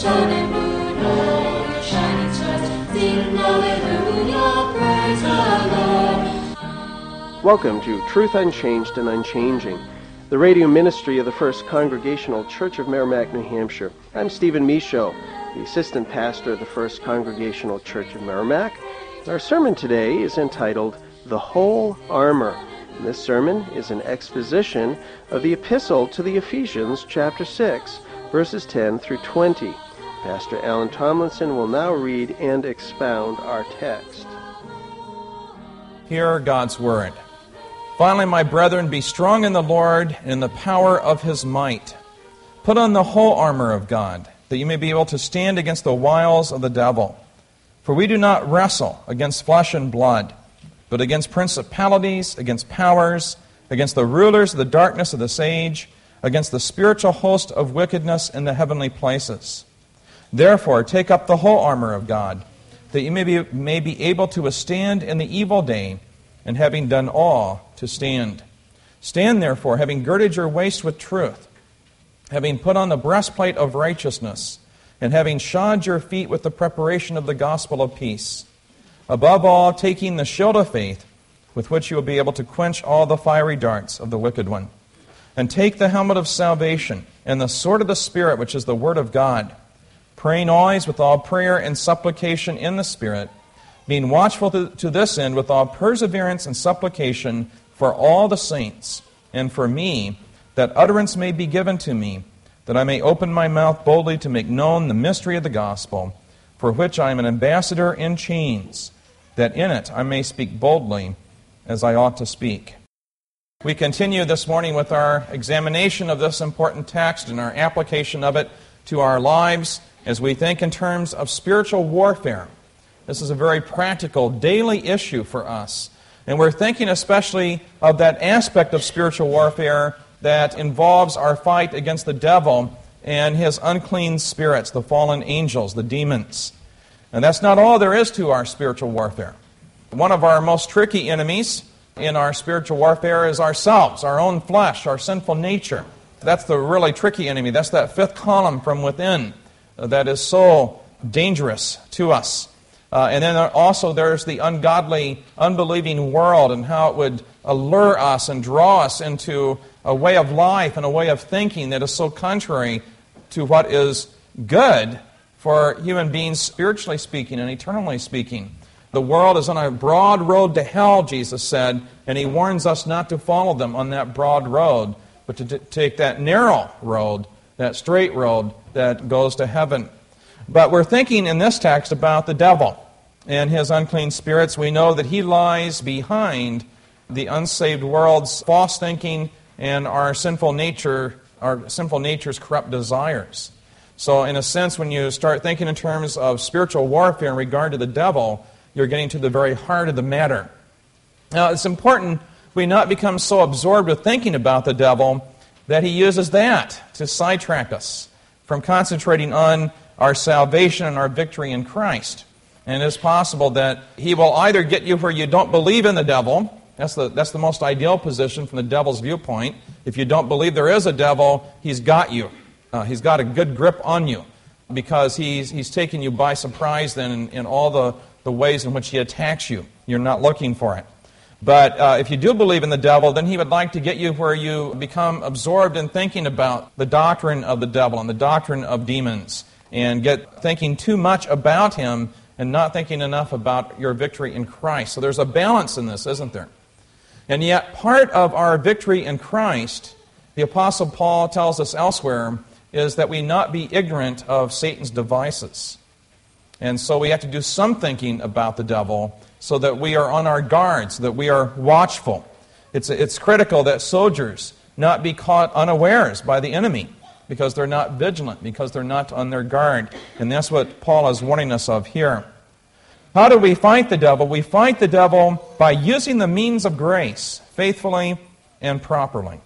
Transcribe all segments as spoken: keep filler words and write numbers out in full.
sun and moon, all your shining stars, sing hallelujah, praise the Lord. Welcome to Truth Unchanged and Unchanging, the radio ministry of the First Congregational Church of Merrimack, New Hampshire. I'm Stephen Michaud, the assistant pastor of the First Congregational Church of Merrimack. Our sermon today is entitled, The Whole Armor. And this sermon is an exposition of the epistle to the Ephesians, chapter six, verses ten through twenty. Pastor Alan Tomlinson will now read and expound our text. Hear God's word. Finally, my brethren, be strong in the Lord and in the power of his might. Put on the whole armor of God, that you may be able to stand against the wiles of the devil. For we do not wrestle against flesh and blood, but against principalities, against powers, against the rulers of the darkness of this age, against the spiritual host of wickedness in the heavenly places. Therefore, take up the whole armor of God, that you may be, may be able to withstand in the evil day, and having done all, to stand. Stand therefore, having girded your waist with truth, having put on the breastplate of righteousness, and having shod your feet with the preparation of the gospel of peace. Above all, taking the shield of faith, with which you will be able to quench all the fiery darts of the wicked one. And take the helmet of salvation, and the sword of the Spirit, which is the word of God, praying always with all prayer and supplication in the Spirit, being watchful to, to this end with all perseverance and supplication for all the saints, and for me, that utterance may be given to me, that I may open my mouth boldly to make known the mystery of the gospel, for which I am an ambassador in chains, that in it I may speak boldly as I ought to speak. We continue this morning with our examination of this important text and our application of it to our lives as we think in terms of spiritual warfare. This is a very practical, daily issue for us. And we're thinking especially of that aspect of spiritual warfare that involves our fight against the devil and his unclean spirits, the fallen angels, the demons. And that's not all there is to our spiritual warfare. One of our most tricky enemies in our spiritual warfare is ourselves, our own flesh, our sinful nature. That's the really tricky enemy. That's that fifth column from within that is so dangerous to us. Uh, and then also there's the ungodly, unbelieving world and how it would allure us and draw us into a way of life and a way of thinking that is so contrary to what is good for human beings, spiritually speaking and eternally speaking. The world is on a broad road to hell, Jesus said, and he warns us not to follow them on that broad road, but to t- take that narrow road, that straight road that goes to heaven. But we're thinking in this text about the devil and his unclean spirits. We know that he lies behind the unsaved world's false thinking and our sinful nature, our sinful nature's corrupt desires. So in a sense, when you start thinking in terms of spiritual warfare in regard to the devil, you're getting to the very heart of the matter. Now, it's important we not become so absorbed with thinking about the devil that he uses that to sidetrack us from concentrating on our salvation and our victory in Christ. And it's possible that he will either get you where you don't believe in the devil. That's the, that's the most ideal position from the devil's viewpoint. If you don't believe there is a devil, he's got you. Uh, he's got a good grip on you because he's, he's taken you by surprise then in, in all the, the ways in which he attacks you. You're not looking for it. But uh, if you do believe in the devil, then he would like to get you where you become absorbed in thinking about the doctrine of the devil and the doctrine of demons and get thinking too much about him and not thinking enough about your victory in Christ. So there's a balance in this, isn't there? And yet part of our victory in Christ, the Apostle Paul tells us elsewhere, is that we not be ignorant of Satan's devices. And so we have to do some thinking about the devil so that we are on our guard, so that we are watchful. It's, it's critical that soldiers not be caught unawares by the enemy because they're not vigilant, because they're not on their guard. And that's what Paul is warning us of here. How do we fight the devil? We fight the devil by using the means of grace faithfully and properly.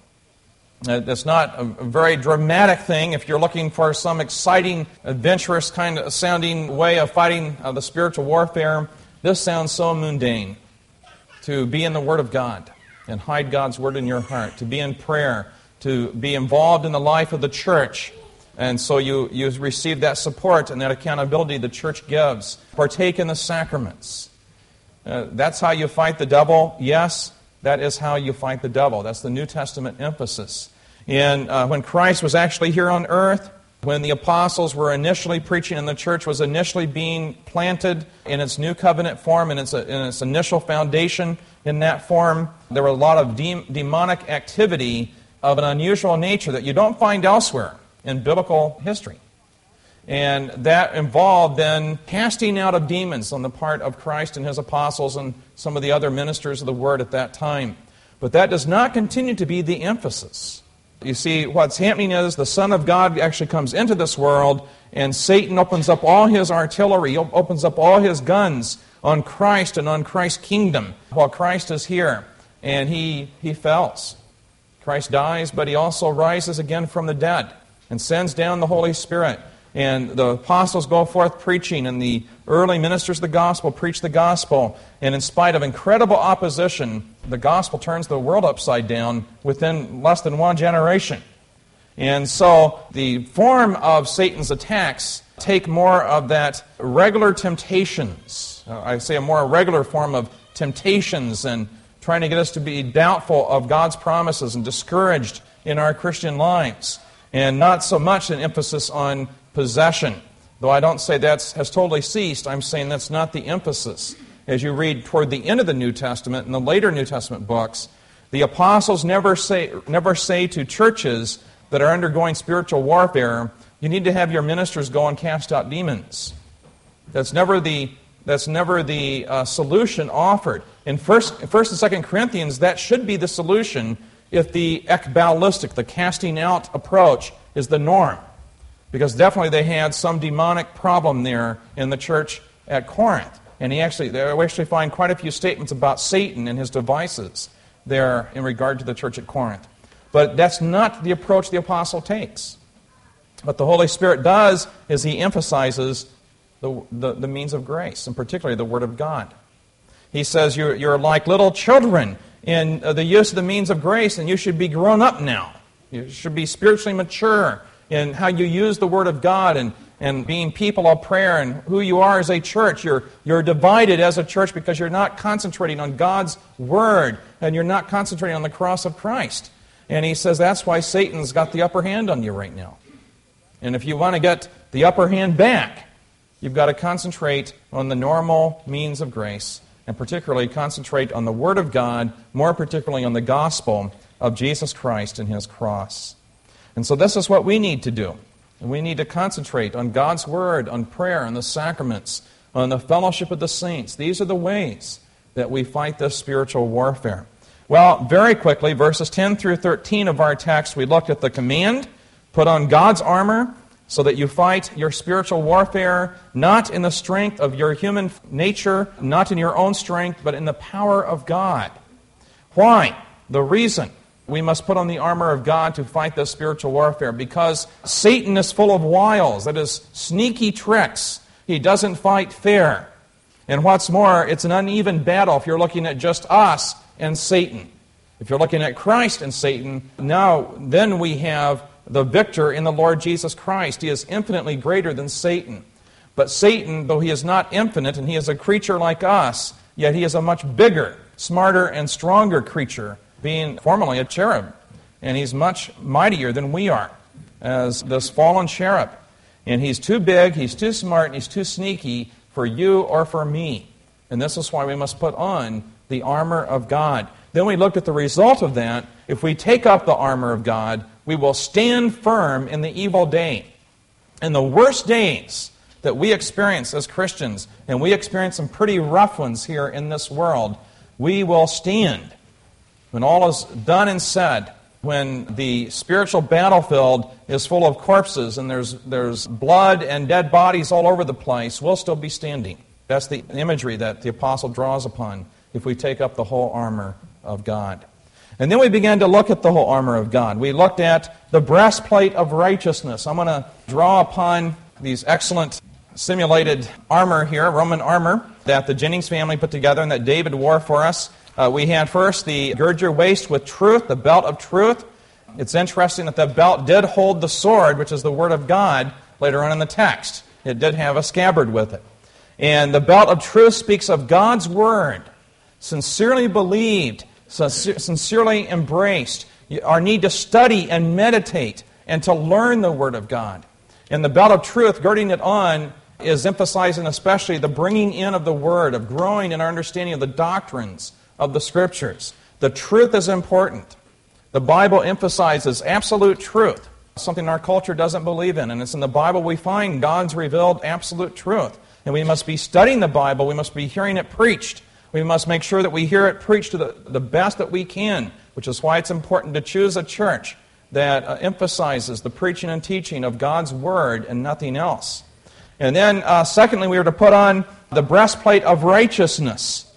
It's not a very dramatic thing. If you're looking for some exciting, adventurous kind of sounding way of fighting uh, the spiritual warfare, this sounds so mundane. To be in the Word of God and hide God's Word in your heart, to be in prayer, to be involved in the life of the church, And so you, you receive that support and that accountability the church gives. Partake in the sacraments. Uh, that's how you fight the devil? Yes, that is how you fight the devil. That's the New Testament emphasis. And uh, when Christ was actually here on earth, when the apostles were initially preaching and the church was initially being planted in its new covenant form, in its, in its initial foundation in that form, there were a lot of de- demonic activity of an unusual nature that you don't find elsewhere in biblical history. And that involved then casting out of demons on the part of Christ and his apostles and some of the other ministers of the word at that time. But that does not continue to be the emphasis. You see, what's happening is the Son of God actually comes into this world, and Satan opens up all his artillery, he opens up all his guns on Christ and on Christ's kingdom while Christ is here, and he, he falls. Christ dies, but he also rises again from the dead and sends down the Holy Spirit. And the apostles go forth preaching, and the early ministers of the gospel preach the gospel. And in spite of incredible opposition, the gospel turns the world upside down within less than one generation. And so the form of Satan's attacks take more of that regular temptations. I say a more regular form of temptations and trying to get us to be doubtful of God's promises and discouraged in our Christian lives. And not so much an emphasis on possession. Though I don't say that has totally ceased, I'm saying that's not the emphasis. As you read toward the end of the New Testament, in the later New Testament books, the apostles never say, never say to churches that are undergoing spiritual warfare, you need to have your ministers go and cast out demons. That's never the, that's never the uh, solution offered. In First, First and Second Corinthians, that should be the solution if the ekbalistic, the casting out approach, is the norm. Because definitely they had some demonic problem there in the church at Corinth. And he actually, they actually find quite a few statements about Satan and his devices there in regard to the church at Corinth. But that's not the approach the apostle takes. What the Holy Spirit does is he emphasizes the, the, the means of grace, and particularly the Word of God. He says you're, you're like little children in the use of the means of grace, and you should be grown up now. You should be spiritually mature in how you use the Word of God and, and being people of prayer and who you are as a church. You're, you're divided as a church because you're not concentrating on God's Word and you're not concentrating on the cross of Christ. And he says that's why Satan's got the upper hand on you right now. And if you want to get the upper hand back, you've got to concentrate on the normal means of grace and particularly concentrate on the Word of God, more particularly on the gospel of Jesus Christ and His cross. And so this is what we need to do. And we need to concentrate on God's Word, on prayer, on the sacraments, on the fellowship of the saints. These are the ways that we fight this spiritual warfare. Well, very quickly, verses ten through thirteen of our text, we looked at the command, put on God's armor, so that you fight your spiritual warfare not in the strength of your human nature, not in your own strength, but in the power of God. Why? The reason we must put on the armor of God to fight this spiritual warfare, because Satan is full of wiles, that is, sneaky tricks. He doesn't fight fair. And what's more, it's an uneven battle if you're looking at just us and Satan. If you're looking at Christ and Satan, now then we have the victor in the Lord Jesus Christ. He is infinitely greater than Satan. But Satan, though he is not infinite and he is a creature like us, yet he is a much bigger, smarter, and stronger creature, being formerly a cherub. And he's much mightier than we are as this fallen cherub. And he's too big, he's too smart, and he's too sneaky for you or for me. And this is why we must put on the armor of God. Then we looked at the result of that. If we take up the armor of God, we will stand firm in the evil day. In the worst days that we experience as Christians, and we experience some pretty rough ones here in this world, we will stand. When all is done and said, when the spiritual battlefield is full of corpses and there's, there's blood and dead bodies all over the place, we'll still be standing. That's the imagery that the apostle draws upon if we take up the whole armor of God. And then we began to look at the whole armor of God. We looked at the breastplate of righteousness. I'm going to draw upon these excellent simulated armor here, Roman armor, that the Jennings family put together and that David wore for us. Uh, we had first the gird your waist with truth, the belt of truth. it's interesting that the belt did hold the sword, which is the Word of God, later on in the text. It did have a scabbard with it. And the belt of truth speaks of God's Word, sincerely believed, sincerely embraced, our need to study and meditate and to learn the Word of God. And the belt of truth, girding it on, is emphasizing especially the bringing in of the Word, of growing in our understanding of the doctrines of the Scriptures. The truth is important. The Bible emphasizes absolute truth, something our culture doesn't believe in. And it's in the Bible we find God's revealed absolute truth. And we must be studying the Bible. We must be hearing it preached. We must make sure that we hear it preached to the, the best that we can, which is why it's important to choose a church that uh, emphasizes the preaching and teaching of God's Word and nothing else. And then, uh, secondly, we are to put on the breastplate of righteousness.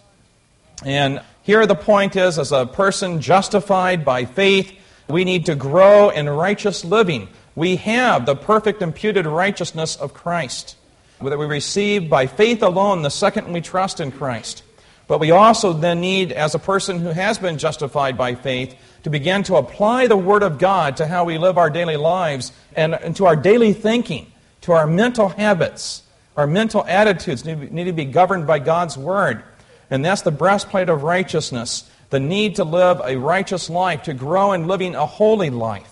And here the point is, as a person justified by faith, we need to grow in righteous living. We have the perfect imputed righteousness of Christ, that we receive by faith alone the second we trust in Christ. But we also then need, as a person who has been justified by faith, to begin to apply the Word of God to how we live our daily lives and, and to our daily thinking, to our mental habits. Our mental attitudes need, need to be governed by God's Word. And that's the breastplate of righteousness, the need to live a righteous life, to grow in living a holy life.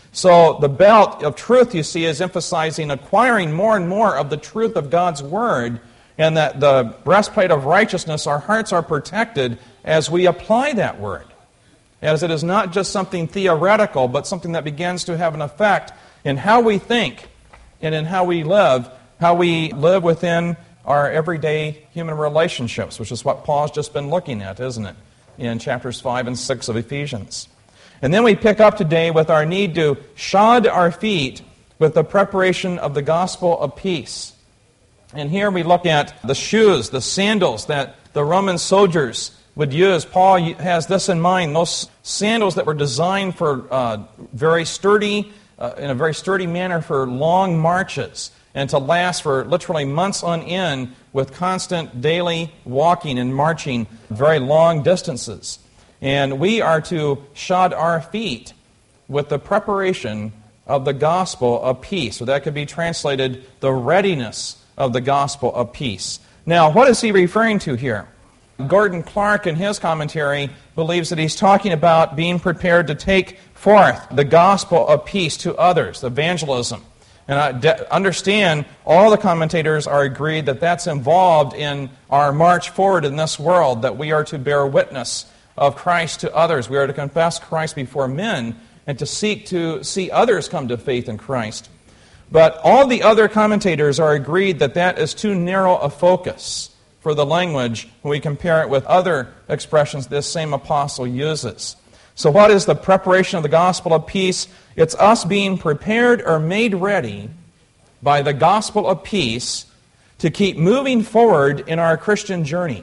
So the belt of truth, you see, is emphasizing acquiring more and more of the truth of God's Word, and that the breastplate of righteousness, our hearts are protected as we apply that Word. As it is not just something theoretical, but something that begins to have an effect in how we think and in how we live, how we live within our everyday human relationships, which is what Paul's just been looking at, isn't it, in chapters five and six of Ephesians. And then we pick up today with our need to shod our feet with the preparation of the gospel of peace. And here we look at the shoes, the sandals that the Roman soldiers would use. Paul has this in mind, those sandals that were designed for uh, very sturdy, uh, in a very sturdy manner for long marches, and to last for literally months on end with constant daily walking and marching very long distances. And we are to shod our feet with the preparation of the gospel of peace. So that could be translated the readiness of the gospel of peace. Now, what is he referring to here? Gordon Clark, in his commentary, believes that he's talking about being prepared to take forth the gospel of peace to others, evangelism. And I de- understand all the commentators are agreed that that's involved in our march forward in this world, that we are to bear witness of Christ to others. We are to confess Christ before men and to seek to see others come to faith in Christ. But all the other commentators are agreed that that is too narrow a focus for the language when we compare it with other expressions this same apostle uses. So what is the preparation of the gospel of peace? It's us being prepared or made ready by the gospel of peace to keep moving forward in our Christian journey.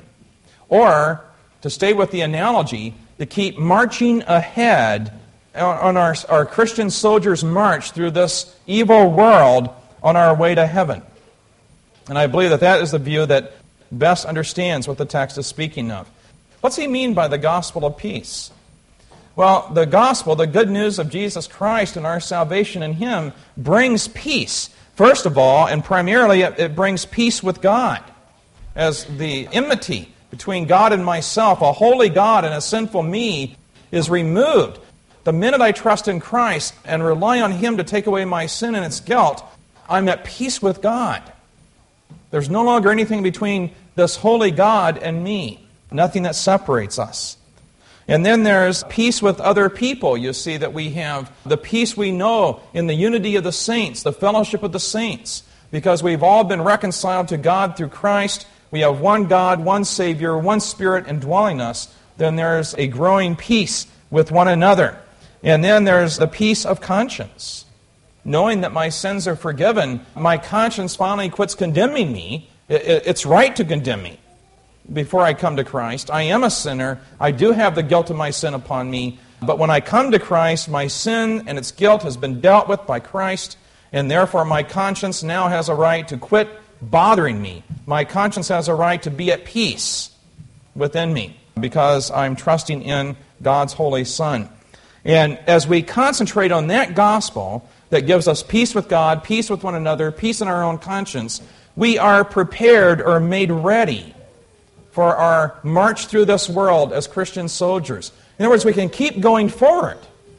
Or, to stay with the analogy, to keep marching ahead on our, our Christian soldiers' march through this evil world on our way to heaven. And I believe that that is the view that best understands what the text is speaking of. What's he mean by the gospel of peace? Well, the gospel, the good news of Jesus Christ and our salvation in Him, brings peace. First of all, and primarily, it, it brings peace with God. As the enmity between God and myself, a holy God and a sinful me, is removed. The minute I trust in Christ and rely on Him to take away my sin and its guilt, I'm at peace with God. There's no longer anything between this holy God and me. Nothing that separates us. And then there's peace with other people. You see that we have the peace we know in the unity of the saints, the fellowship of the saints. Because we've all been reconciled to God through Christ. We have one God, one Savior, one Spirit indwelling us. Then there's a growing peace with one another. And then there's the peace of conscience. Knowing that my sins are forgiven, my conscience finally quits condemning me. It's right to condemn me before I come to Christ. I am a sinner. I do have the guilt of my sin upon me. But when I come to Christ, my sin and its guilt has been dealt with by Christ, and therefore my conscience now has a right to quit bothering me. My conscience has a right to be at peace within me because I'm trusting in God's Holy Son. And as we concentrate on that gospel that gives us peace with God, peace with one another, peace in our own conscience, we are prepared or made ready for our march through this world as Christian soldiers. In other words, we can keep going forward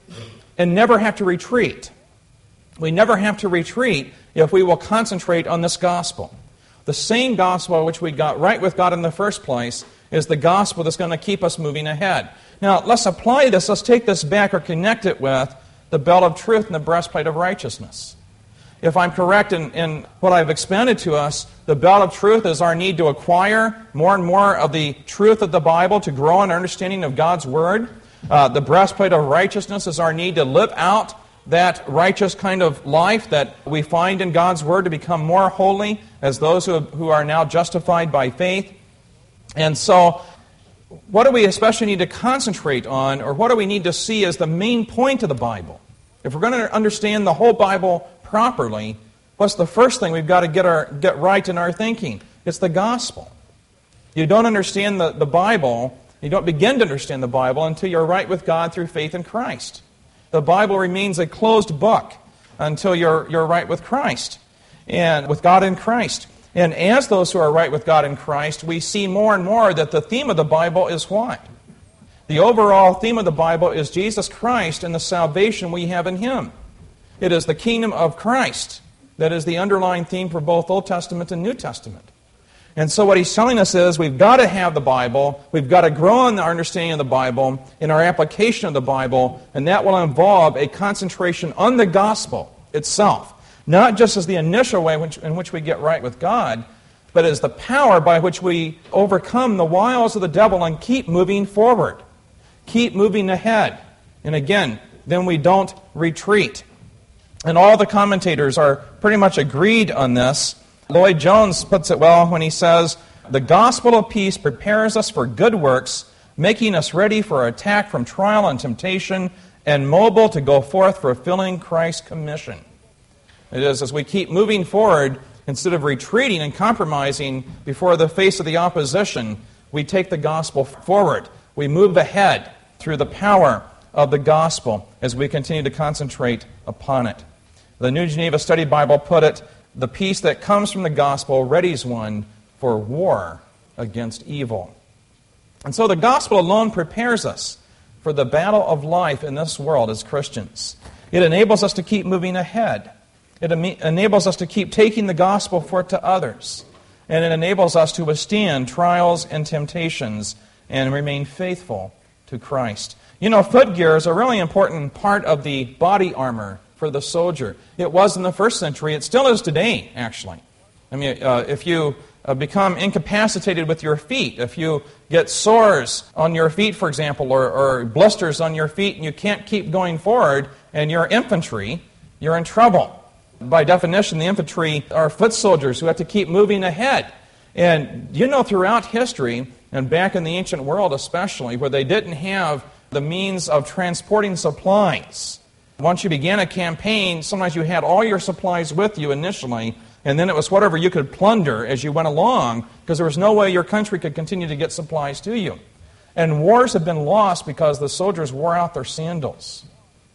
and never have to retreat. We never have to retreat if we will concentrate on this gospel. The same gospel which we got right with God in the first place is the gospel that's going to keep us moving ahead. Now, let's apply this. Let's take this back or connect it with the belt of truth and the breastplate of righteousness. If I'm correct in, in what I've expounded to us, the belt of truth is our need to acquire more and more of the truth of the Bible to grow in our understanding of God's Word. Uh, the breastplate of righteousness is our need to live out that righteous kind of life that we find in God's Word to become more holy as those who, who are now justified by faith. And so, what do we especially need to concentrate on, or what do we need to see as the main point of the Bible? If we're going to understand the whole Bible properly, what's the first thing we've got to get our get right in our thinking? It's the gospel. You don't understand the, the Bible, you don't begin to understand the Bible until you're right with God through faith in Christ. The Bible remains a closed book until you're you're right with Christ and with God in Christ. And as those who are right with God in Christ, we see more and more that the theme of the Bible is what? The overall theme of the Bible is Jesus Christ and the salvation we have in Him. It is the kingdom of Christ that is the underlying theme for both Old Testament and New Testament. And so what he's telling us is we've got to have the Bible, we've got to grow in our understanding of the Bible, in our application of the Bible, and that will involve a concentration on the gospel itself. Not just as the initial way in which, in which we get right with God, but as the power by which we overcome the wiles of the devil and keep moving forward. Keep moving ahead. And again, then we don't retreat. And all the commentators are pretty much agreed on this. Lloyd Jones puts it well when he says, "The gospel of peace prepares us for good works, making us ready for attack from trial and temptation, and mobile to go forth fulfilling Christ's commission." It is as we keep moving forward, instead of retreating and compromising before the face of the opposition, we take the gospel forward. We move ahead through the power of the gospel as we continue to concentrate upon it. The New Geneva Study Bible put it, "The peace that comes from the gospel readies one for war against evil." And so the gospel alone prepares us for the battle of life in this world as Christians. It enables us to keep moving ahead. It enables us to keep taking the gospel forth to others. And it enables us to withstand trials and temptations and remain faithful to Christ. You know, footgear is a really important part of the body armor for the soldier. It was in the first century. It still is today, actually. I mean, uh, if you uh, become incapacitated with your feet, if you get sores on your feet, for example, or, or blisters on your feet, and you can't keep going forward, and you're infantry, you're in trouble. By definition, the infantry are foot soldiers who have to keep moving ahead. And you know, throughout history, and back in the ancient world especially, where they didn't have the means of transporting supplies, once you began a campaign, sometimes you had all your supplies with you initially, and then it was whatever you could plunder as you went along, because there was no way your country could continue to get supplies to you. And wars have been lost because the soldiers wore out their sandals.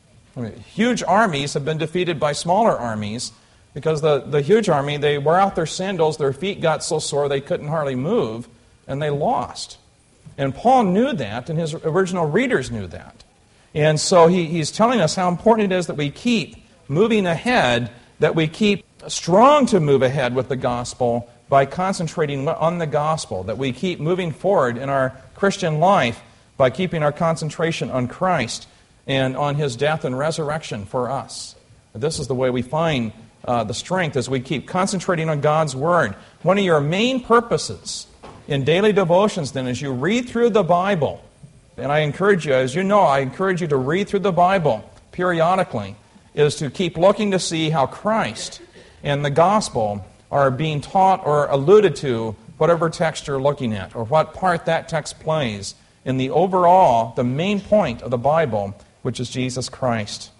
I mean, huge armies have been defeated by smaller armies because the, the huge army, they wore out their sandals, their feet got so sore they couldn't hardly move, and they lost. And Paul knew that, and his original readers knew that. And so he, he's telling us how important it is that we keep moving ahead, that we keep strong to move ahead with the gospel by concentrating on the gospel, that we keep moving forward in our Christian life by keeping our concentration on Christ and on His death and resurrection for us. This is the way we find uh, the strength as we keep concentrating on God's Word. One of your main purposes in daily devotions, then, as you read through the Bible, and I encourage you, as you know, I encourage you to read through the Bible periodically, is to keep looking to see how Christ and the gospel are being taught or alluded to, whatever text you're looking at, or what part that text plays in the overall, the main point of the Bible, which is Jesus Christ.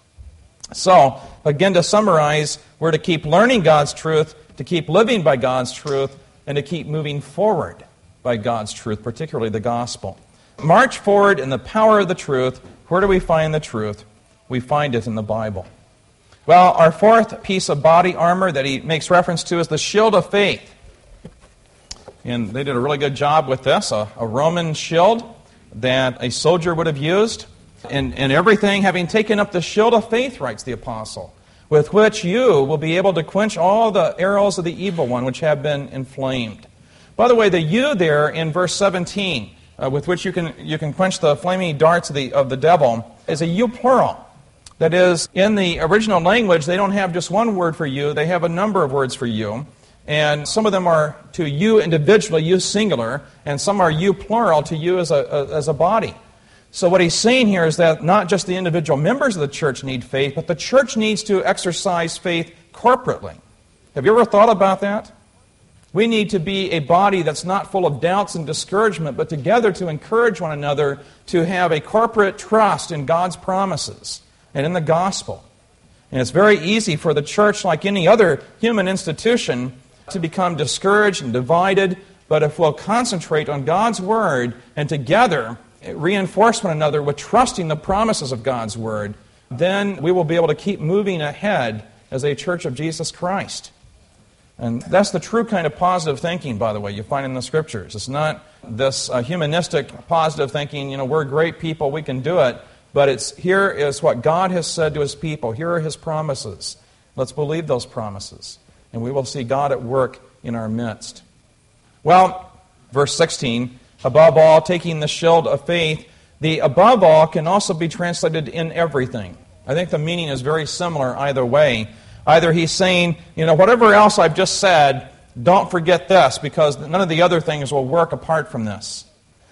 So, again, to summarize, we're to keep learning God's truth, to keep living by God's truth, and to keep moving forward by God's truth, particularly the gospel. March forward in the power of the truth, Where do we find the truth? We find it in the Bible. Well, our fourth piece of body armor that he makes reference to is the shield of faith. And they did a really good job with this, a, a Roman shield that a soldier would have used. And, and everything, having taken up the shield of faith, writes the apostle, with which you will be able to quench all the arrows of the evil one which have been inflamed. By the way, the you there in verse seventeen, uh, with which you can you can quench the flaming darts of the, of the devil, is a you plural. That is, in the original language, they don't have just one word for you, they have a number of words for you. And some of them are to you individually, you singular, and some are you plural, to you as a, a as a body. So what he's saying here is that not just the individual members of the church need faith, but the church needs to exercise faith corporately. Have you ever thought about that? We need to be a body that's not full of doubts and discouragement, but together to encourage one another to have a corporate trust in God's promises and in the gospel. And it's very easy for the church, like any other human institution, to become discouraged and divided, but if we'll concentrate on God's Word and together reinforce one another with trusting the promises of God's Word, then we will be able to keep moving ahead as a church of Jesus Christ. And that's the true kind of positive thinking, by the way, you find in the Scriptures. It's not this uh, humanistic positive thinking, you know, we're great people, we can do it, but it's here is what God has said to His people. Here are His promises. Let's believe those promises, and we will see God at work in our midst. Well, verse sixteen, above all, taking the shield of faith. The above all can also be translated in everything. I think the meaning is very similar either way. Either he's saying, you know, whatever else I've just said, don't forget this, because none of the other things will work apart from this.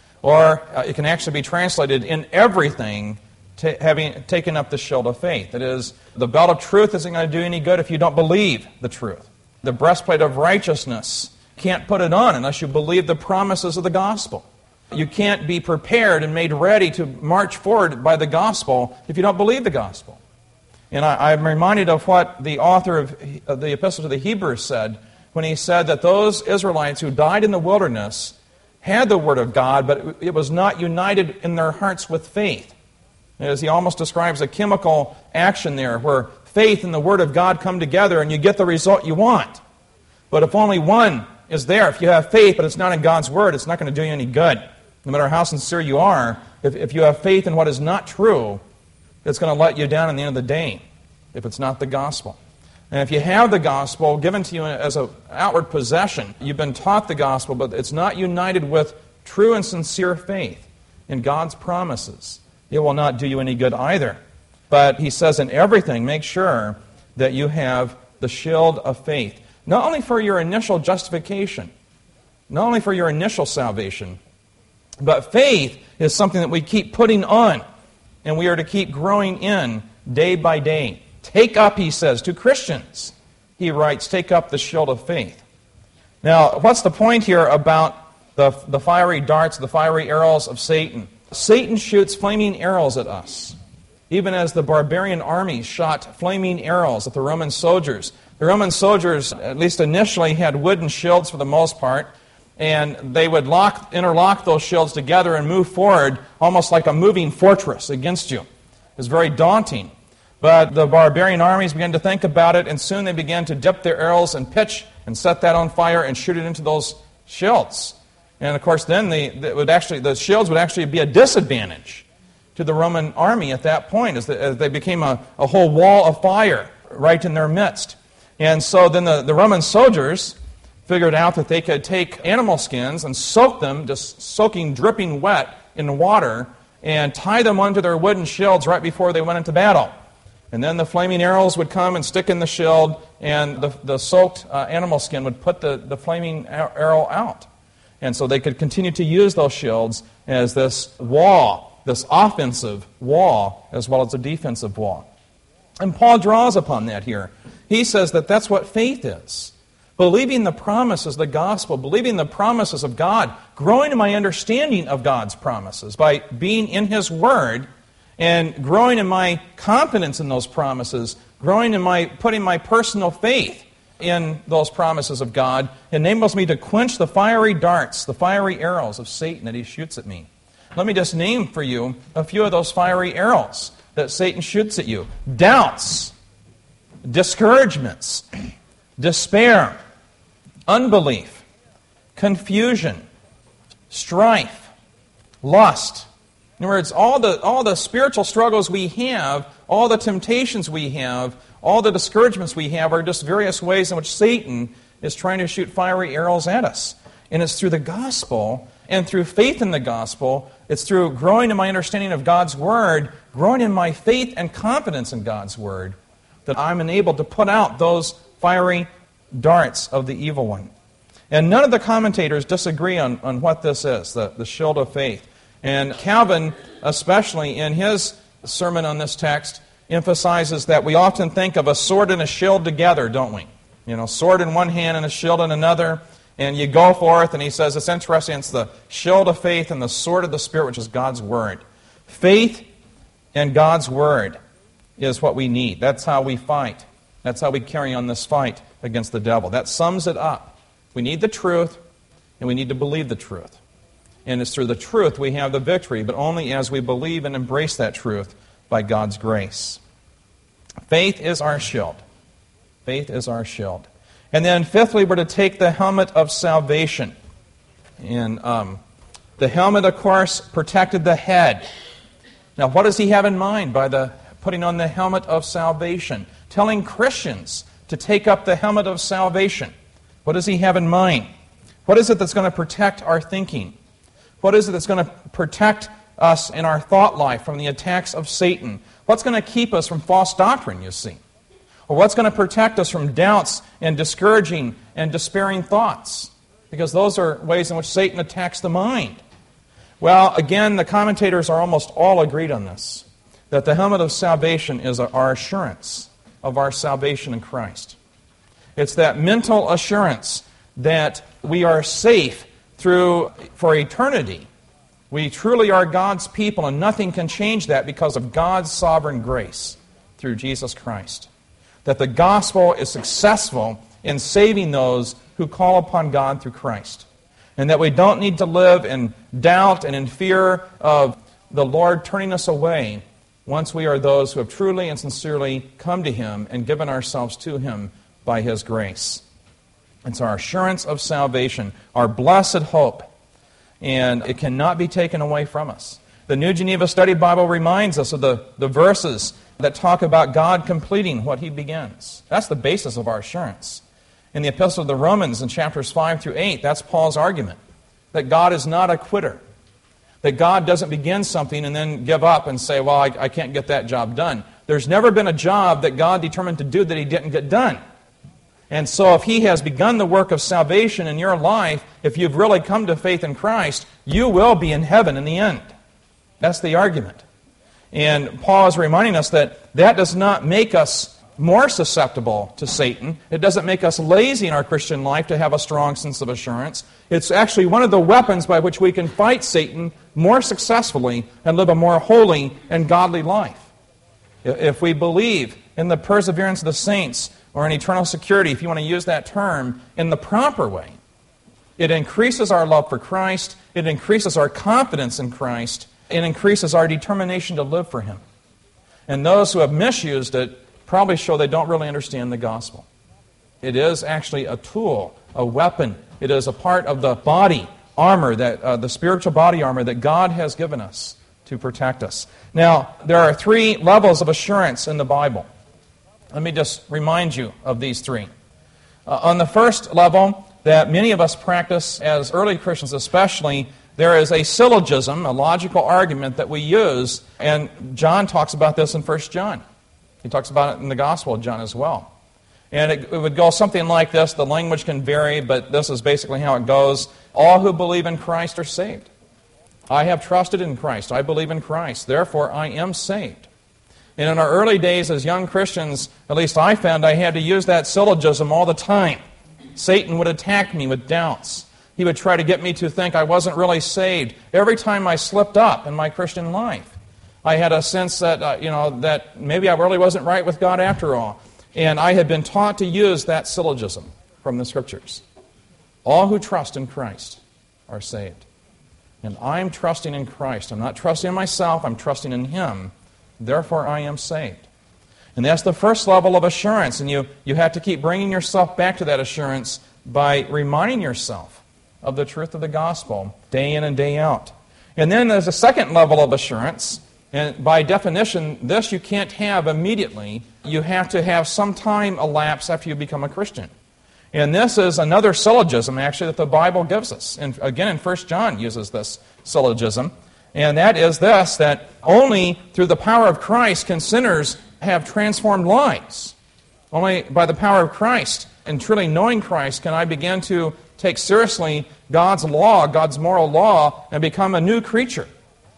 Or uh, it can actually be translated in everything, t- having taken up the shield of faith. That is, the belt of truth isn't going to do any good if you don't believe the truth. The breastplate of righteousness, can't put it on unless you believe the promises of the gospel. You can't be prepared and made ready to march forward by the gospel if you don't believe the gospel. And I, I'm reminded of what the author of, of the Epistle to the Hebrews said when he said that those Israelites who died in the wilderness had the Word of God, but it was not united in their hearts with faith. As he almost describes a chemical action there where faith and the Word of God come together and you get the result you want. But if only one is there, if you have faith but it's not in God's Word, it's not going to do you any good. No matter how sincere you are, if, if you have faith in what is not true, it's going to let you down at the end of the day if it's not the gospel. And if you have the gospel given to you as an outward possession, you've been taught the gospel, but it's not united with true and sincere faith in God's promises, it will not do you any good either. But he says in everything, make sure that you have the shield of faith. Not only for your initial justification, not only for your initial salvation, but faith is something that we keep putting on, and we are to keep growing in day by day. Take up, he says, to Christians, he writes, take up the shield of faith. Now, what's the point here about the, the fiery darts, the fiery arrows of Satan? Satan shoots flaming arrows at us, even as the barbarian armies shot flaming arrows at the Roman soldiers. The Roman soldiers, at least initially, had wooden shields for the most part, and they would lock, interlock those shields together and move forward almost like a moving fortress against you. It was very daunting. But the barbarian armies began to think about it, and soon they began to dip their arrows and pitch and set that on fire and shoot it into those shields. And of course, then the, the, would actually, the shields would actually be a disadvantage to the Roman army at that point, as, the, as they became a, a whole wall of fire right in their midst. And so then the, the Roman soldiers figured out that they could take animal skins and soak them, just soaking, dripping wet in water, and tie them onto their wooden shields right before they went into battle. And then the flaming arrows would come and stick in the shield, and the, the soaked uh, animal skin would put the, the flaming arrow out. And so they could continue to use those shields as this wall, this offensive wall, as well as a defensive wall. And Paul draws upon that here. He says that that's what faith is. Believing the promises of the gospel, believing the promises of God, growing in my understanding of God's promises by being in His Word, and growing in my confidence in those promises, growing in my putting my personal faith in those promises of God, enables me to quench the fiery darts, the fiery arrows of Satan that he shoots at me. Let me just name for you a few of those fiery arrows that Satan shoots at you. Doubts, discouragements, despair, unbelief, confusion, strife, lust. In other words, all the, all the spiritual struggles we have, all the temptations we have, all the discouragements we have are just various ways in which Satan is trying to shoot fiery arrows at us. And it's through the gospel and through faith in the gospel, it's through growing in my understanding of God's Word, growing in my faith and confidence in God's Word, that I'm enabled to put out those fiery darts of the evil one. And none of the commentators disagree on, on what this is, the, the shield of faith. And Calvin, especially in his sermon on this text, emphasizes that we often think of a sword and a shield together, don't we? You know, sword in one hand and a shield in another. And you go forth, and he says it's interesting, it's the shield of faith and the sword of the Spirit, which is God's Word. Faith and God's Word is what we need. That's how we fight. That's how we carry on this fight against the devil. That sums it up. We need the truth, and we need to believe the truth. And it's through the truth we have the victory, but only as we believe and embrace that truth by God's grace. Faith is our shield. Faith is our shield. And then fifthly, we're to take the helmet of salvation. And um, the helmet, of course, protected the head. Now, what does he have in mind by the putting on the helmet of salvation? Telling Christians to take up the helmet of salvation. What does he have in mind? What is it that's going to protect our thinking? What is it that's going to protect us in our thought life from the attacks of Satan? What's going to keep us from false doctrine, you see? Or what's going to protect us from doubts and discouraging and despairing thoughts? Because those are ways in which Satan attacks the mind. Well, again, the commentators are almost all agreed on this, that the helmet of salvation is our assurance of our salvation in Christ. It's that mental assurance that we are safe through for eternity. We truly are God's people, and nothing can change that because of God's sovereign grace through Jesus Christ. That the gospel is successful in saving those who call upon God through Christ. And that we don't need to live in doubt and in fear of the Lord turning us away once we are those who have truly and sincerely come to Him and given ourselves to Him by His grace. It's our assurance of salvation, our blessed hope, and it cannot be taken away from us. The New Geneva Study Bible reminds us of the, the verses that talk about God completing what He begins. That's the basis of our assurance. In the Epistle of the Romans, in chapters five through eight, that's Paul's argument, that God is not a quitter, that God doesn't begin something and then give up and say, well, I, I can't get that job done. There's never been a job that God determined to do that He didn't get done. And so if He has begun the work of salvation in your life, if you've really come to faith in Christ, you will be in heaven in the end. That's the argument. And Paul is reminding us that that does not make us more susceptible to Satan. It doesn't make us lazy in our Christian life to have a strong sense of assurance. It's actually one of the weapons by which we can fight Satan more successfully and live a more holy and godly life. If we believe in the perseverance of the saints, or in eternal security, if you want to use that term, in the proper way, it increases our love for Christ, it increases our confidence in Christ, it increases our determination to live for Him. And those who have misused it probably show they don't really understand the gospel. It is actually a tool, a weapon. It is a part of the body armor, that uh, the spiritual body armor that God has given us to protect us. Now, there are three levels of assurance in the Bible. Let me just remind you of these three. Uh, on the first level, that many of us practice as early Christians especially, there is a syllogism, a logical argument that we use, and John talks about this in First John. He talks about it in the Gospel of John as well. And it, it would go something like this. The language can vary, but this is basically how it goes. All who believe in Christ are saved. I have trusted in Christ. I believe in Christ. Therefore, I am saved. And in our early days as young Christians, at least I found I had to use that syllogism all the time. Satan would attack me with doubts. He would try to get me to think I wasn't really saved. Every time I slipped up in my Christian life, I had a sense that, uh, you know, that maybe I really wasn't right with God after all. And I had been taught to use that syllogism from the Scriptures. All who trust in Christ are saved. And I'm trusting in Christ. I'm not trusting in myself, I'm trusting in Him. Therefore, I am saved. And that's the first level of assurance. And you, you have to keep bringing yourself back to that assurance by reminding yourself of the truth of the gospel day in and day out. And then there's a second level of assurance. And by definition, this you can't have immediately. You have to have some time elapse after you become a Christian. And this is another syllogism, actually, that the Bible gives us. And again, in First John uses this syllogism. And that is this, that only through the power of Christ can sinners have transformed lives. Only by the power of Christ and truly knowing Christ can I begin to take seriously God's law, God's moral law, and become a new creature.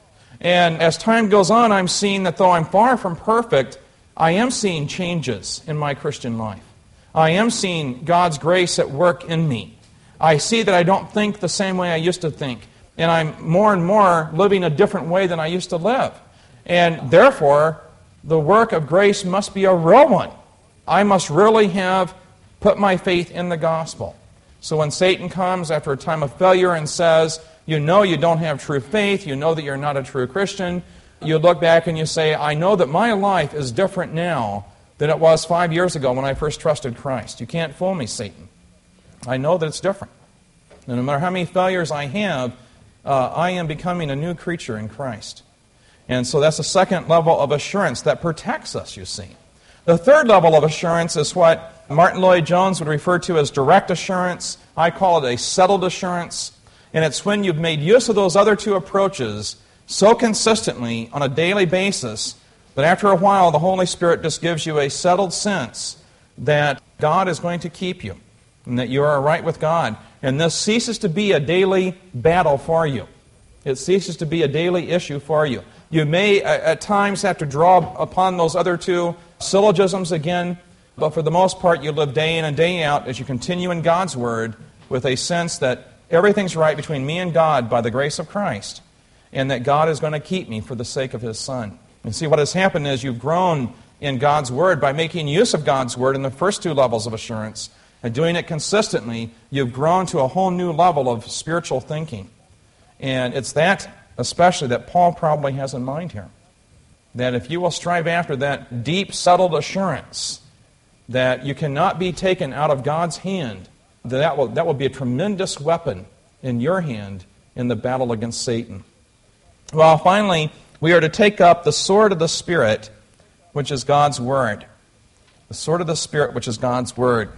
And as time goes on, I'm seeing that though I'm far from perfect, I am seeing changes in my Christian life. I am seeing God's grace at work in me. I see that I don't think the same way I used to think. And I'm more and more living a different way than I used to live. And therefore, the work of grace must be a real one. I must really have put my faith in the gospel. So when Satan comes after a time of failure and says, you know you don't have true faith, you know that you're not a true Christian, you look back and you say, I know that my life is different now than it was five years ago when I first trusted Christ. You can't fool me, Satan. I know that it's different. And no matter how many failures I have, uh, I am becoming a new creature in Christ. And so that's the second level of assurance that protects us, you see. The third level of assurance is what Martin Lloyd-Jones would refer to as direct assurance. I call it a settled assurance. And it's when you've made use of those other two approaches so consistently on a daily basis that after a while the Holy Spirit just gives you a settled sense that God is going to keep you and that you are right with God. And this ceases to be a daily battle for you. It ceases to be a daily issue for you. You may at times have to draw upon those other two syllogisms again, but for the most part you live day in and day out as you continue in God's Word with a sense that everything's right between me and God by the grace of Christ, and that God is going to keep me for the sake of His Son. And see, what has happened is you've grown in God's Word by making use of God's Word in the first two levels of assurance, and doing it consistently, you've grown to a whole new level of spiritual thinking. And it's that especially that Paul probably has in mind here. That if you will strive after that deep, settled assurance that you cannot be taken out of God's hand, that that will, that will be a tremendous weapon in your hand in the battle against Satan. Well, finally, we are to take up the sword of the Spirit, which is God's Word. The sword of the Spirit, which is God's Word.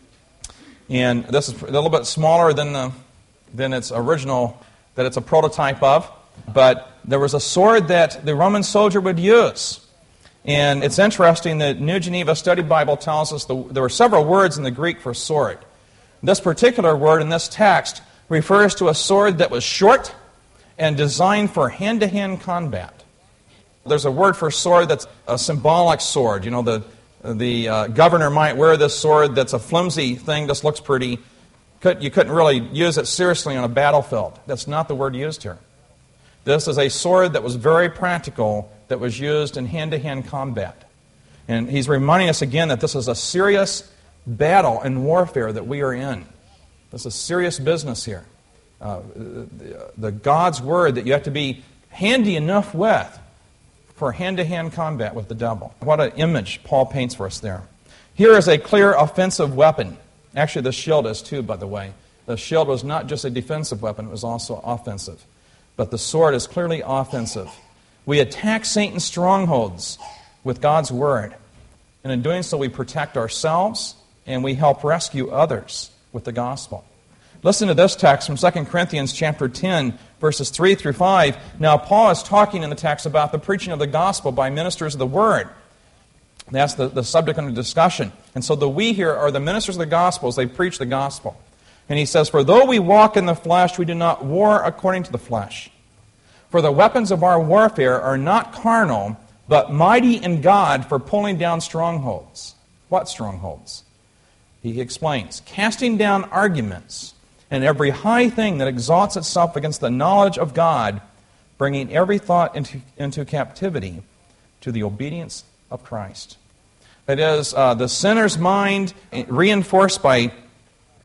And this is a little bit smaller than the than its original, that it's a prototype of. But there was a sword that the Roman soldier would use. And it's interesting that New Geneva Study Bible tells us the, there were several words in the Greek for sword. This particular word in this text refers to a sword that was short and designed for hand-to-hand combat. There's a word for sword that's a symbolic sword. You know, the the uh, governor might wear this sword that's a flimsy thing, just looks pretty. Could, you couldn't really use it seriously on a battlefield. That's not the word used here. This is a sword that was very practical, that was used in hand-to-hand combat. And he's reminding us again that this is a serious battle and warfare that we are in. This is serious business here. Uh, the, the God's Word that you have to be handy enough with for hand-to-hand combat with the devil. What an image Paul paints for us there. Here is a clear offensive weapon. Actually, the shield is too, by the way. The shield was not just a defensive weapon, it was also offensive. But the sword is clearly offensive. We attack Satan's strongholds with God's Word. And in doing so, we protect ourselves and we help rescue others with the gospel. Listen to this text from Second Corinthians chapter ten, verses three through five. Now, Paul is talking in the text about the preaching of the gospel by ministers of the Word. That's the, the subject under discussion. And so the we here are the ministers of the gospel as they preach the gospel. And he says, for though we walk in the flesh, we do not war according to the flesh. For the weapons of our warfare are not carnal, but mighty in God for pulling down strongholds. What strongholds? He explains, casting down arguments and every high thing that exalts itself against the knowledge of God, bringing every thought into, into captivity to the obedience of Christ. That is, uh, the sinner's mind, reinforced by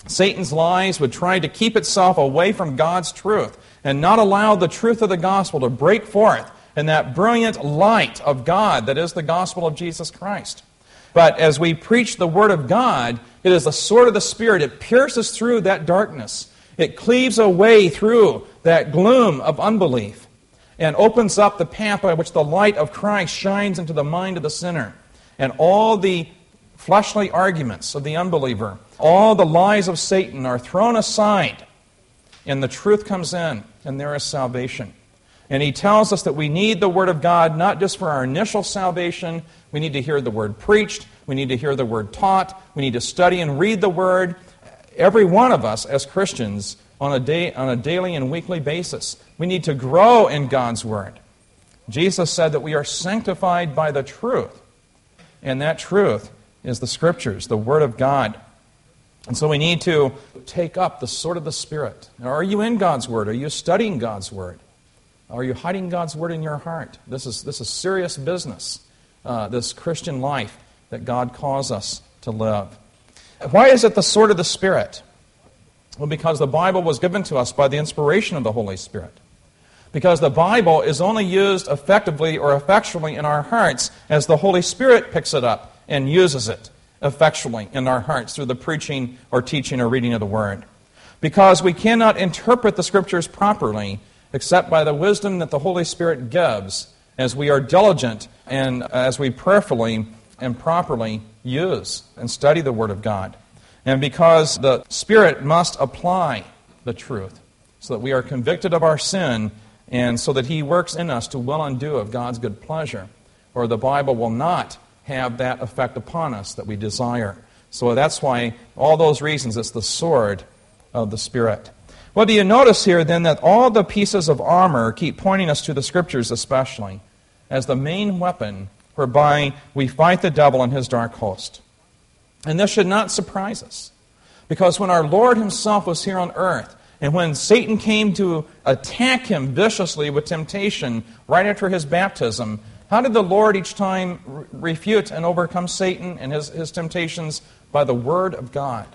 Satan's lies would try to keep itself away from God's truth and not allow the truth of the gospel to break forth in that brilliant light of God that is the gospel of Jesus Christ. But as we preach the Word of God, it is the sword of the Spirit. It pierces through that darkness. It cleaves a way through that gloom of unbelief and opens up the path by which the light of Christ shines into the mind of the sinner. And all the fleshly arguments of the unbeliever, all the lies of Satan are thrown aside, and the truth comes in, and there is salvation. And he tells us that we need the Word of God not just for our initial salvation. We need to hear the Word preached. We need to hear the Word taught. We need to study and read the Word. Every one of us as Christians on a day, on a daily and weekly basis. We need to grow in God's Word. Jesus said that we are sanctified by the truth. And that truth is the Scriptures, the Word of God. And so we need to take up the sword of the Spirit. Now, are you in God's Word? Are you studying God's Word? Are you hiding God's Word in your heart? This is, this is serious business, uh, this Christian life that God calls us to live. Why is it the sword of the Spirit? Well, because the Bible was given to us by the inspiration of the Holy Spirit. Because the Bible is only used effectively or effectually in our hearts as the Holy Spirit picks it up and uses it effectually in our hearts through the preaching or teaching or reading of the Word. Because we cannot interpret the Scriptures properly except by the wisdom that the Holy Spirit gives as we are diligent and as we prayerfully and properly use and study the Word of God. And because the Spirit must apply the truth so that we are convicted of our sin and so that He works in us to will and do of God's good pleasure, or the Bible will not have that effect upon us that we desire. So that's why, all those reasons, it's the sword of the Spirit. Well, do you notice here then that all the pieces of armor keep pointing us to the Scriptures especially as the main weapon whereby we fight the devil and his dark host. And this should not surprise us, because when our Lord Himself was here on earth, and when Satan came to attack Him viciously with temptation right after His baptism, how did the Lord each time re- refute and overcome Satan and his, his temptations? By the Word of God.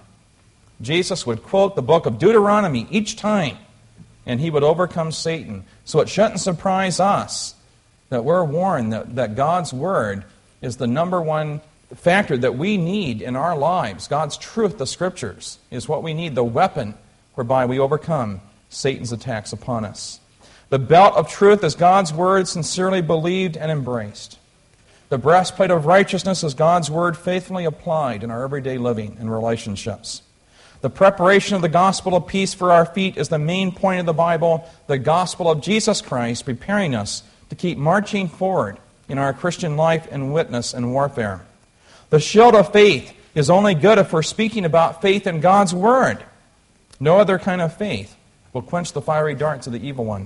Jesus would quote the book of Deuteronomy each time, and He would overcome Satan. So it shouldn't surprise us that we're warned that, that God's Word is the number one factor that we need in our lives. God's truth, the Scriptures, is what we need, the weapon whereby we overcome Satan's attacks upon us. The belt of truth is God's Word sincerely believed and embraced. The breastplate of righteousness is God's Word faithfully applied in our everyday living and relationships. The preparation of the gospel of peace for our feet is the main point of the Bible, the gospel of Jesus Christ preparing us to keep marching forward in our Christian life and witness and warfare. The shield of faith is only good if we're speaking about faith in God's Word. No other kind of faith will quench the fiery darts of the evil one.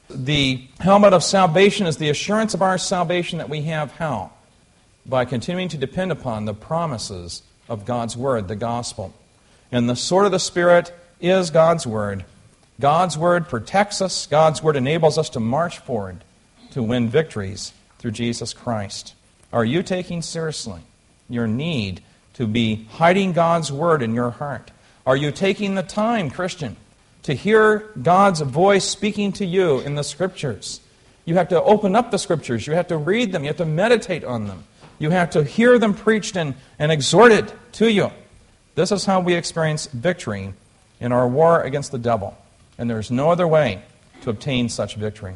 The helmet of salvation is the assurance of our salvation that we have how? By continuing to depend upon the promises of God's Word, the gospel. And the sword of the Spirit is God's Word. God's Word protects us. God's Word enables us to march forward to win victories through Jesus Christ. Are you taking seriously your need to be hiding God's Word in your heart? Are you taking the time, Christian, to hear God's voice speaking to you in the Scriptures? You have to open up the Scriptures. You have to read them. You have to meditate on them. You have to hear them preached and, and exhorted to you. This is how we experience victory in our war against the devil. And there's no other way to obtain such victory.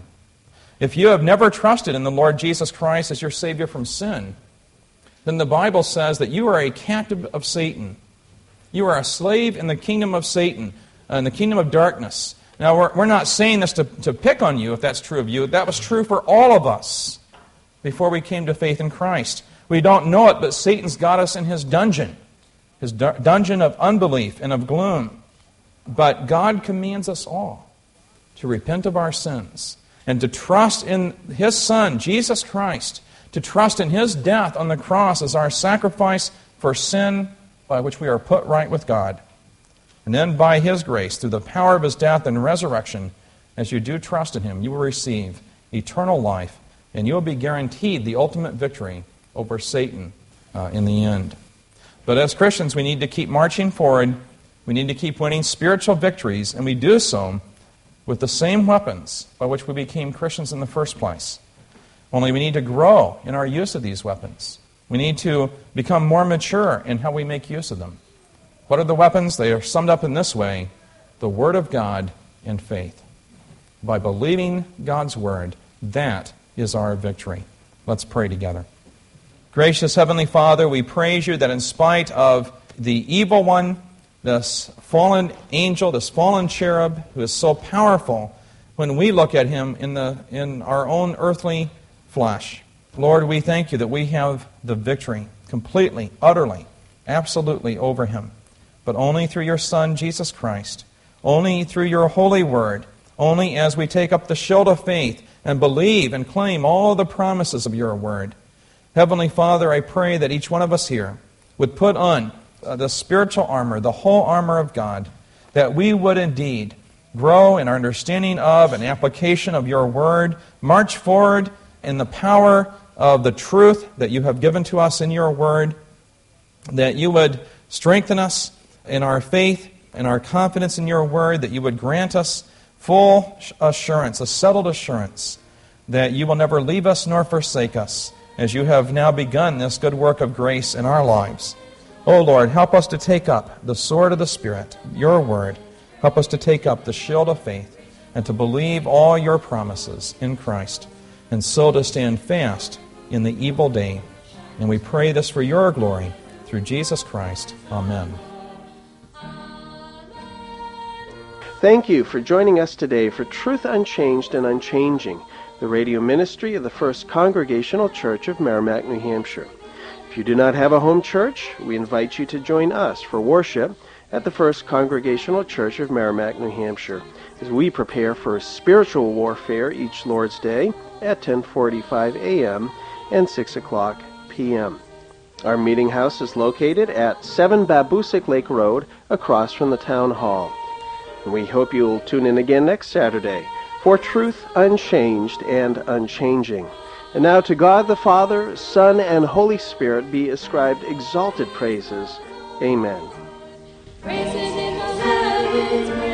If you have never trusted in the Lord Jesus Christ as your Savior from sin, then the Bible says that you are a captive of Satan. You are a slave in the kingdom of Satan, uh, in the kingdom of darkness. Now, we're, we're not saying this to, to pick on you, if that's true of you. That was true for all of us before we came to faith in Christ. We don't know it, but Satan's got us in his dungeon, his du- dungeon of unbelief and of gloom. But God commands us all to repent of our sins and to trust in His Son, Jesus Christ, to trust in His death on the cross as our sacrifice for sin by which we are put right with God. And then by His grace, through the power of His death and resurrection, as you do trust in Him, you will receive eternal life, and you will be guaranteed the ultimate victory over Satan uh, in the end. But as Christians, we need to keep marching forward We need to keep winning spiritual victories, and we do so with the same weapons by which we became Christians in the first place. Only we need to grow in our use of these weapons. We need to become more mature in how we make use of them. What are the weapons? They are summed up in this way: the Word of God and faith. By believing God's Word, that is our victory. Let's pray together. Gracious Heavenly Father, we praise you that in spite of the evil one, this fallen angel, this fallen cherub, who is so powerful, when we look at him in the in our own earthly flesh, Lord, we thank you that we have the victory completely, utterly, absolutely over him. But only through your Son, Jesus Christ, only through your holy word, only as we take up the shield of faith and believe and claim all the promises of your word. Heavenly Father, I pray that each one of us here would put on uh, the spiritual armor, the whole armor of God, that we would indeed grow in our understanding of and application of your word, march forward in the power of the truth that you have given to us in your word, that you would strengthen us in our faith and our confidence in your word, that you would grant us full assurance, a settled assurance, that you will never leave us nor forsake us, as you have now begun this good work of grace in our lives. Oh Lord, help us to take up the sword of the Spirit, your word. Help us to take up the shield of faith and to believe all your promises in Christ, and so to stand fast in the evil day. And we pray this for your glory through Jesus Christ. Amen. Thank you for joining us today for Truth Unchanged and Unchanging, the radio ministry of the First Congregational Church of Merrimack, New Hampshire. If you do not have a home church, we invite you to join us for worship at the First Congregational Church of Merrimack, New Hampshire, as we prepare for spiritual warfare each Lord's Day at ten forty-five a.m. and six o'clock p.m. Our meeting house is located at seven Babusick Lake Road, across from the Town Hall. And we hope you'll tune in again next Saturday for Truth Unchanged and Unchanging. And now to God the Father, Son, and Holy Spirit be ascribed exalted praises. Amen. Praises in the heavens.